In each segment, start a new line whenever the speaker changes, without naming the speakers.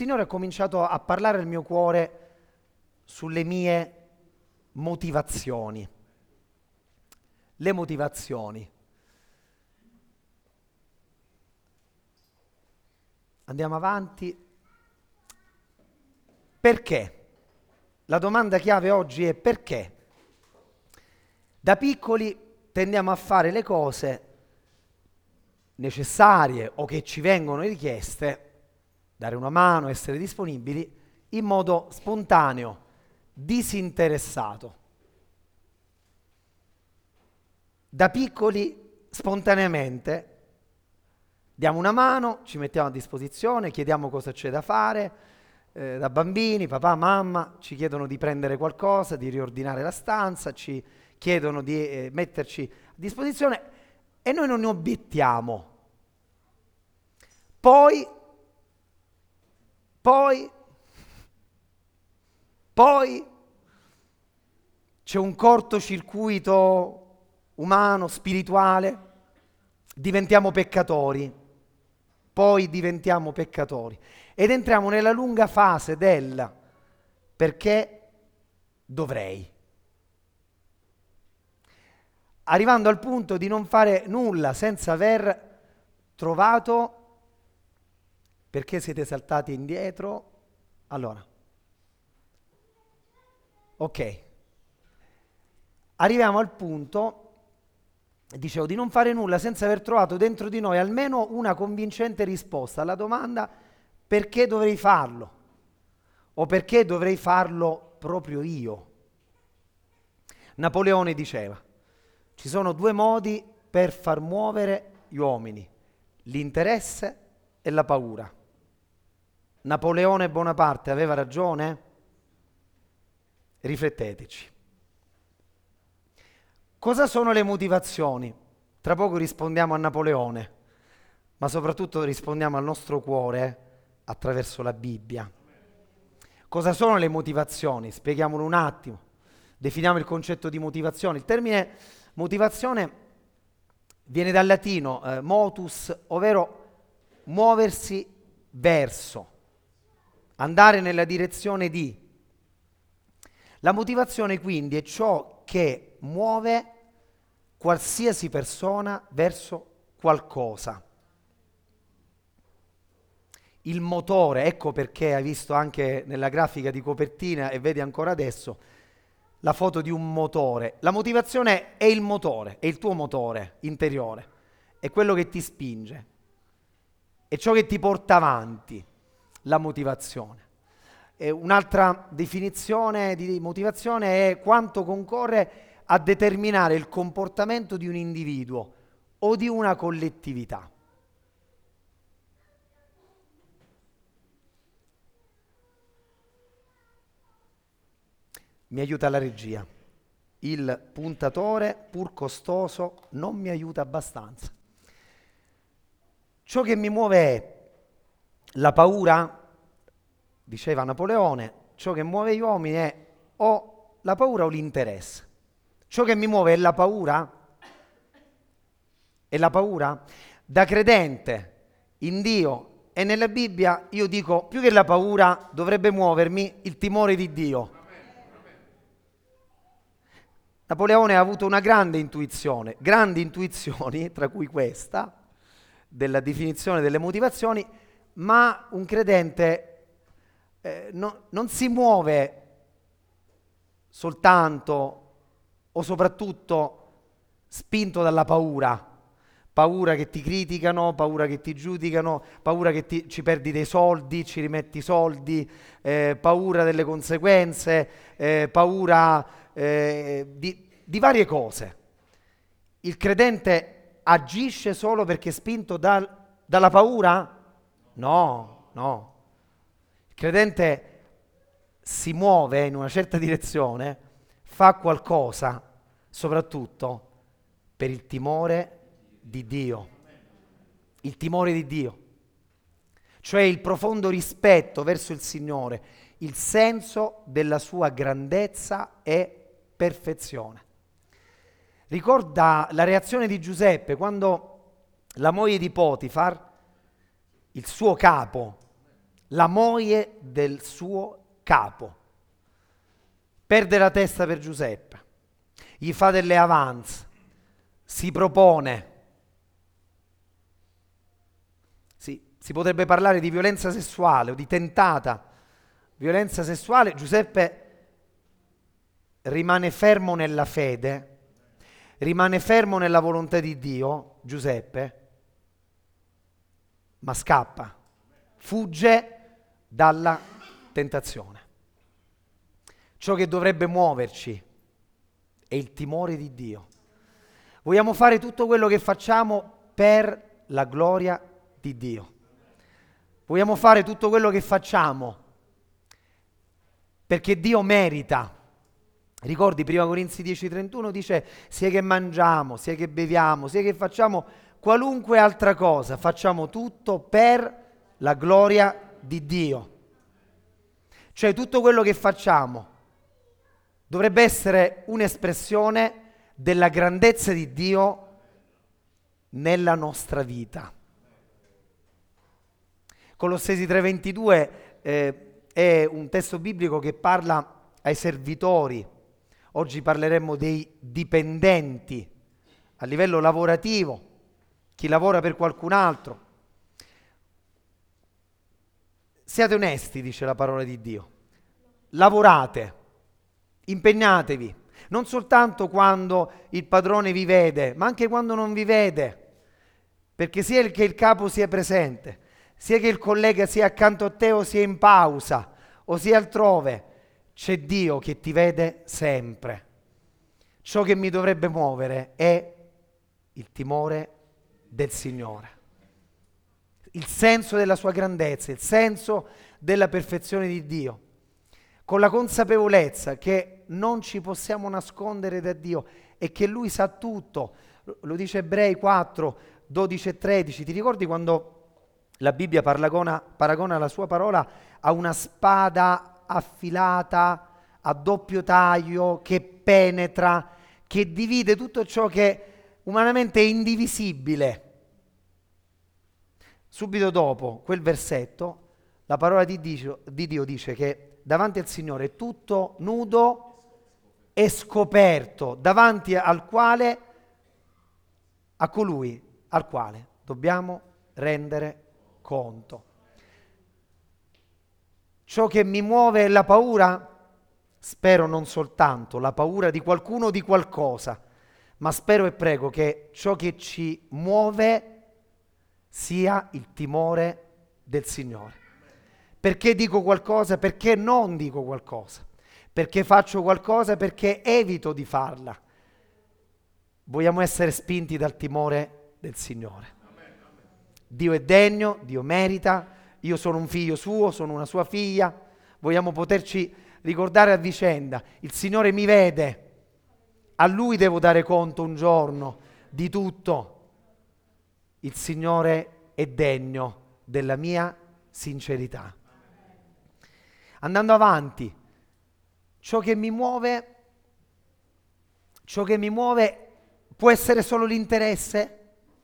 Signore ha cominciato a parlare al mio cuore sulle mie motivazioni. Le motivazioni. Andiamo avanti. Perché? La domanda chiave oggi è perché? Da piccoli tendiamo a fare le cose necessarie o che ci vengono richieste, dare una mano, essere disponibili, in modo spontaneo, disinteressato. Da piccoli, spontaneamente, diamo una mano, ci mettiamo a disposizione, chiediamo cosa c'è da fare. Da bambini, papà, mamma, ci chiedono di prendere qualcosa, di riordinare la stanza, ci chiedono di metterci a disposizione e noi non ne obiettiamo. Poi c'è un cortocircuito umano, spirituale, diventiamo peccatori, poi diventiamo peccatori ed entriamo nella lunga fase del perché dovrei, arrivando al punto di non fare nulla senza aver trovato. Perché siete saltati indietro? Allora, ok, arriviamo al punto, dicevo, di non fare nulla senza aver trovato dentro di noi almeno una convincente risposta alla domanda perché dovrei farlo o perché dovrei farlo proprio io. Napoleone diceva, ci sono due modi per far muovere gli uomini, l'interesse e la paura. Napoleone Bonaparte aveva ragione? Rifletteteci. Cosa sono le motivazioni? Tra poco rispondiamo a Napoleone, ma soprattutto rispondiamo al nostro cuore attraverso la Bibbia. Cosa sono le motivazioni? Spieghiamolo un attimo. Definiamo il concetto di motivazione. Il termine motivazione viene dal latino motus, ovvero muoversi verso, andare nella direzione di. La motivazione quindi è ciò che muove qualsiasi persona verso qualcosa. Il motore, ecco perché hai visto anche nella grafica di copertina e vedi ancora adesso la foto di un motore. La motivazione è il motore, è il tuo motore interiore, è quello che ti spinge, è ciò che ti porta avanti, la motivazione. E un'altra definizione di motivazione è quanto concorre a determinare il comportamento di un individuo o di una collettività. Mi aiuta la regia. Il puntatore, pur costoso, non mi aiuta abbastanza. Ciò che mi muove è la paura, diceva Napoleone, ciò che muove gli uomini è o la paura o l'interesse. Ciò che mi muove è la paura? È la paura? Da credente in Dio e nella Bibbia io dico più che la paura dovrebbe muovermi il timore di Dio. Napoleone ha avuto una grande intuizione, grandi intuizioni, tra cui questa, della definizione delle motivazioni, ma un credente non si muove soltanto o soprattutto spinto dalla paura. Paura che ti criticano, paura che ti giudicano, paura che ci perdi dei soldi, ci rimetti i soldi, paura delle conseguenze, paura di varie cose. Il credente agisce solo perché è spinto dalla paura? No, no. Il credente si muove in una certa direzione, fa qualcosa, soprattutto per il timore di Dio. Il timore di Dio. Cioè il profondo rispetto verso il Signore, il senso della sua grandezza e perfezione. Ricorda la reazione di Giuseppe quando la moglie di Potifar, il suo capo, la moglie del suo capo. Perde la testa per Giuseppe, gli fa delle avance, si propone. Sì, si potrebbe parlare di violenza sessuale o di tentata violenza sessuale. Giuseppe rimane fermo nella fede, rimane fermo nella volontà di Dio, Giuseppe, ma scappa, fugge dalla tentazione. Ciò che dovrebbe muoverci è il timore di Dio. Vogliamo fare tutto quello che facciamo per la gloria di Dio. Vogliamo fare tutto quello che facciamo perché Dio merita. Ricordi, 1 Corinzi 10:31 dice: sia che mangiamo, sia che beviamo, sia che facciamo qualunque altra cosa, facciamo tutto per la gloria di Dio. Cioè tutto quello che facciamo dovrebbe essere un'espressione della grandezza di Dio nella nostra vita. Colossesi 3:22 è un testo biblico che parla ai servitori. Oggi parleremo dei dipendenti a livello lavorativo, chi lavora per qualcun altro. Siate onesti, dice la parola di Dio. Lavorate, impegnatevi, non soltanto quando il padrone vi vede, ma anche quando non vi vede, perché sia che il capo sia presente, sia che il collega sia accanto a te o sia in pausa o sia altrove, c'è Dio che ti vede sempre. Ciò che mi dovrebbe muovere è il timore del Signore, il senso della sua grandezza, il senso della perfezione di Dio, con la consapevolezza che non ci possiamo nascondere da Dio e che Lui sa tutto. Lo dice Ebrei 4, 12 e 13. Ti ricordi quando la Bibbia paragona la sua parola a una spada affilata a doppio taglio che penetra, che divide tutto ciò che umanamente è indivisibile? Subito dopo quel versetto, la parola di Dio dice che davanti al Signore è tutto nudo e scoperto, davanti a colui al quale dobbiamo rendere conto. Ciò che mi muove è la paura? Spero non soltanto la paura di qualcuno o di qualcosa, ma spero e prego che ciò che ci muove sia il timore del Signore. Perché dico qualcosa? Perché non dico qualcosa? Perché faccio qualcosa? Perché evito di farla? Vogliamo essere spinti dal timore del Signore. Dio è degno, Dio merita. Io sono un figlio suo, sono una sua figlia. Vogliamo poterci ricordare a vicenda: il Signore mi vede, a Lui devo dare conto un giorno di tutto. Il Signore è degno della mia sincerità. Andando avanti, ciò che mi muove può essere solo l'interesse?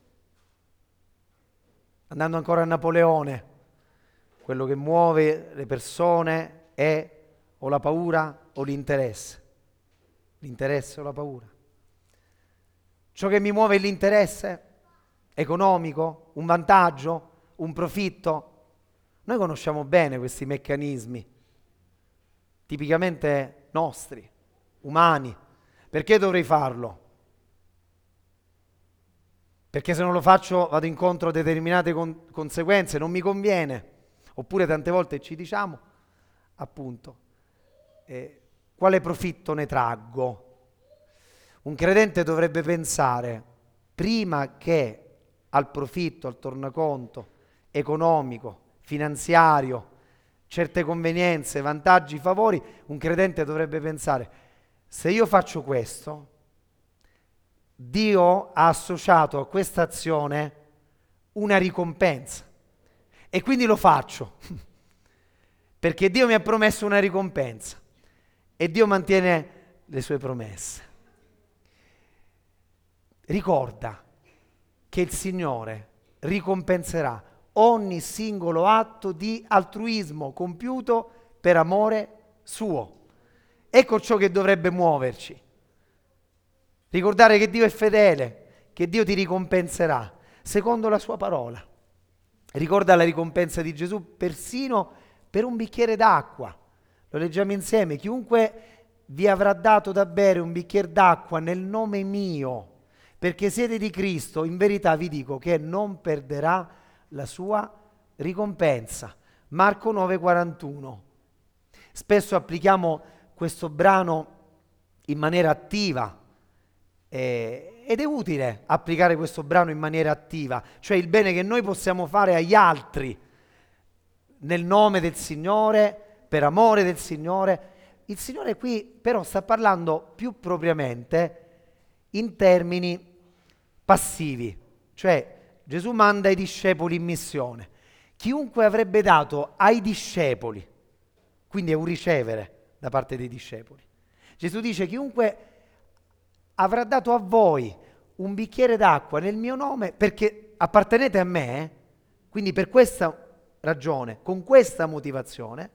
Andando ancora a Napoleone, quello che muove le persone è o la paura o l'interesse. L'interesse o la paura. Ciò che mi muove è l'interesse economico, un vantaggio, un profitto. Noi conosciamo bene questi meccanismi, tipicamente nostri, umani. Perché dovrei farlo? Perché se non lo faccio vado incontro a determinate conseguenze, non mi conviene. Oppure tante volte ci diciamo, appunto, quale profitto ne traggo? Un credente dovrebbe pensare, prima che al profitto, al tornaconto economico, finanziario, certe convenienze, vantaggi, favori, un credente dovrebbe pensare: se io faccio questo, Dio ha associato a questa azione una ricompensa e quindi lo faccio perché Dio mi ha promesso una ricompensa e Dio mantiene le sue promesse. Ricorda che il Signore ricompenserà ogni singolo atto di altruismo compiuto per amore suo. Ecco ciò che dovrebbe muoverci. Ricordare che Dio è fedele, che Dio ti ricompenserà secondo la sua parola. Ricorda la ricompensa di Gesù persino per un bicchiere d'acqua. Lo leggiamo insieme. Chiunque vi avrà dato da bere un bicchiere d'acqua nel nome mio, perché siete di Cristo, in verità vi dico che non perderà la sua ricompensa. Marco 9,41. Spesso applichiamo questo brano in maniera attiva ed è utile applicare questo brano in maniera attiva, cioè il bene che noi possiamo fare agli altri nel nome del Signore, per amore del Signore. Il Signore qui però sta parlando più propriamente in termini passivi, cioè Gesù manda i discepoli in missione. Chiunque avrebbe dato ai discepoli, quindi è un ricevere da parte dei discepoli. Gesù dice: chiunque avrà dato a voi un bicchiere d'acqua nel mio nome, perché appartenete a me, quindi per questa ragione, con questa motivazione,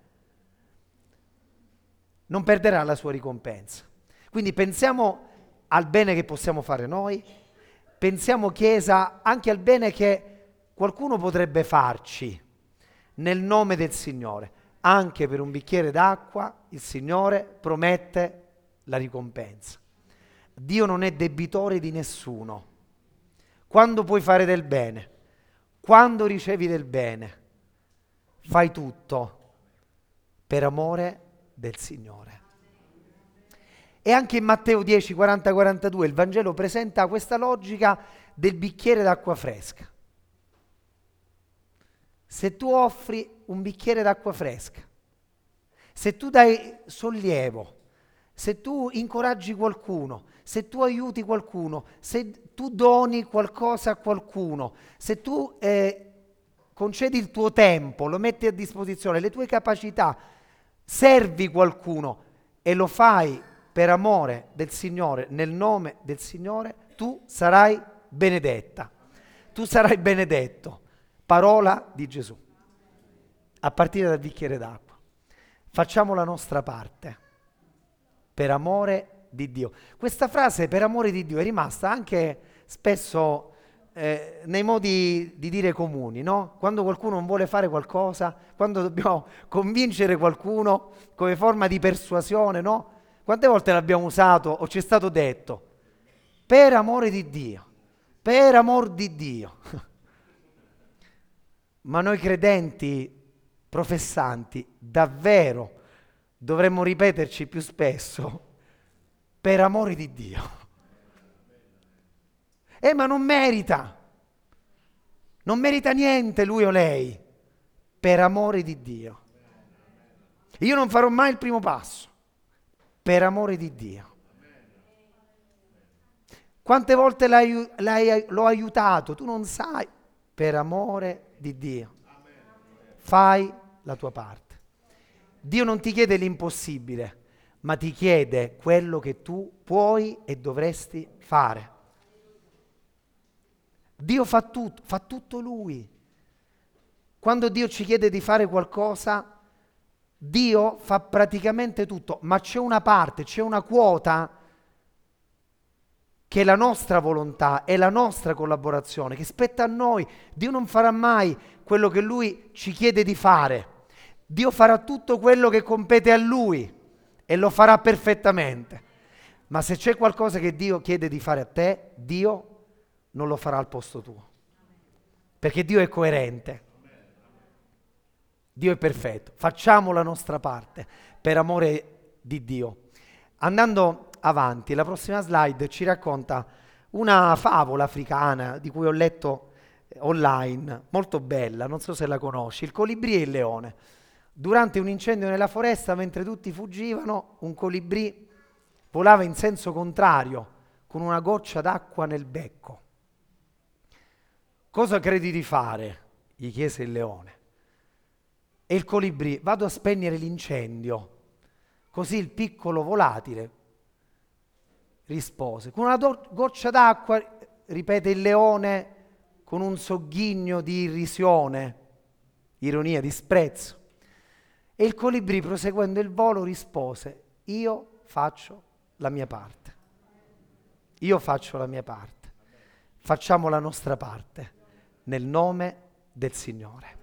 non perderà la sua ricompensa. Quindi pensiamo al bene che possiamo fare noi, pensiamo, Chiesa, anche al bene che qualcuno potrebbe farci nel nome del Signore. Anche per un bicchiere d'acqua il Signore promette la ricompensa. Dio non è debitore di nessuno. Quando puoi fare del bene, quando ricevi del bene, fai tutto per amore del Signore. E anche in Matteo 10, 40, 42 il Vangelo presenta questa logica del bicchiere d'acqua fresca. Se tu offri un bicchiere d'acqua fresca, se tu dai sollievo, se tu incoraggi qualcuno, se tu aiuti qualcuno, se tu doni qualcosa a qualcuno, se tu concedi il tuo tempo, lo metti a disposizione, le tue capacità, servi qualcuno e lo fai per amore del Signore, nel nome del Signore, tu sarai benedetta, tu sarai benedetto. Parola di Gesù, a partire dal bicchiere d'acqua. Facciamo la nostra parte, per amore di Dio. Questa frase, per amore di Dio, è rimasta anche spesso nei modi di dire comuni, no? Quando qualcuno non vuole fare qualcosa, quando dobbiamo convincere qualcuno come forma di persuasione, no? Quante volte l'abbiamo usato o ci è stato detto? Per amore di Dio, per amor di Dio. Ma noi credenti, professanti, davvero dovremmo ripeterci più spesso, per amore di Dio. Ma non merita niente lui o lei, per amore di Dio. Io non farò mai il primo passo, per amore di Dio. Quante volte l'ho aiutato, tu non sai, per amore di Dio. Fai la tua parte. Dio non ti chiede l'impossibile, ma ti chiede quello che tu puoi e dovresti fare. Dio fa tutto Lui. Quando Dio ci chiede di fare qualcosa, Dio fa praticamente tutto, ma c'è una parte, c'è una quota che è la nostra volontà, è la nostra collaborazione, che spetta a noi. Dio non farà mai quello che Lui ci chiede di fare. Dio farà tutto quello che compete a Lui e lo farà perfettamente. Ma se c'è qualcosa che Dio chiede di fare a te, Dio non lo farà al posto tuo. Perché Dio è coerente. Dio è perfetto. Facciamo la nostra parte per amore di Dio. Andando avanti, la prossima slide ci racconta una favola africana di cui ho letto online, molto bella, non so se la conosci, il colibrì e il leone. Durante un incendio nella foresta, mentre tutti fuggivano, un colibrì volava in senso contrario, con una goccia d'acqua nel becco. Cosa credi di fare? Gli chiese il leone. E il colibrì: vado a spegnere l'incendio. Così il piccolo volatile rispose. Con una goccia d'acqua, ripete il leone, con un sogghigno di irrisione, ironia, disprezzo. E il colibrì, proseguendo il volo, rispose: io faccio la mia parte. Io faccio la mia parte. Facciamo la nostra parte nel nome del Signore.